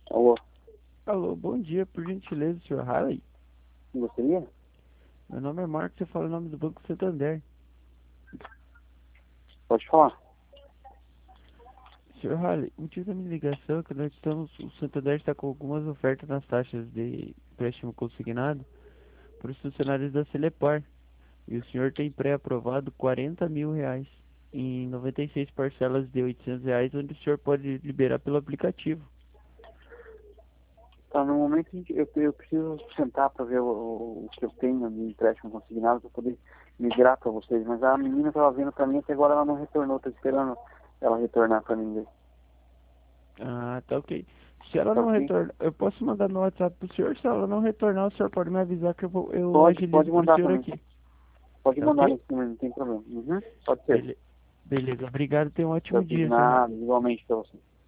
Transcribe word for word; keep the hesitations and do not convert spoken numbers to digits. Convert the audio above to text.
Alô, Alô, bom dia, por gentileza, senhor Halley. gostaria? Meu nome é Marcos, você fala o nome do Banco Santander. Pode falar. senhor Halley, o motivo da minha ligação é que nós estamos, o Santander está com algumas ofertas nas taxas de empréstimo consignado para os funcionários da Celepar. E o senhor tem pré-aprovado quarenta mil reais em noventa e seis parcelas de oitocentos reais, onde o senhor pode liberar pelo aplicativo. Tá, no momento em que eu, eu preciso sentar para ver o, o, o que eu tenho de empréstimo consignado para poder migrar para vocês. Mas a menina estava vindo para mim até agora ela não retornou. Estou esperando ela retornar para mim. Ah, tá ok. Se ela Tá não ok? retornar, eu posso mandar no WhatsApp pro senhor. Se ela não retornar, o senhor pode me avisar que eu, vou, eu Pode, pode agilizo pro mandar senhor para mim. aqui. Pode Tá mandar ok? nesse número, não tem problema. Uhum, pode ser. Bele... Beleza, obrigado. Tenha um Tá, ótimo dia, senhor. nada, igualmente para você.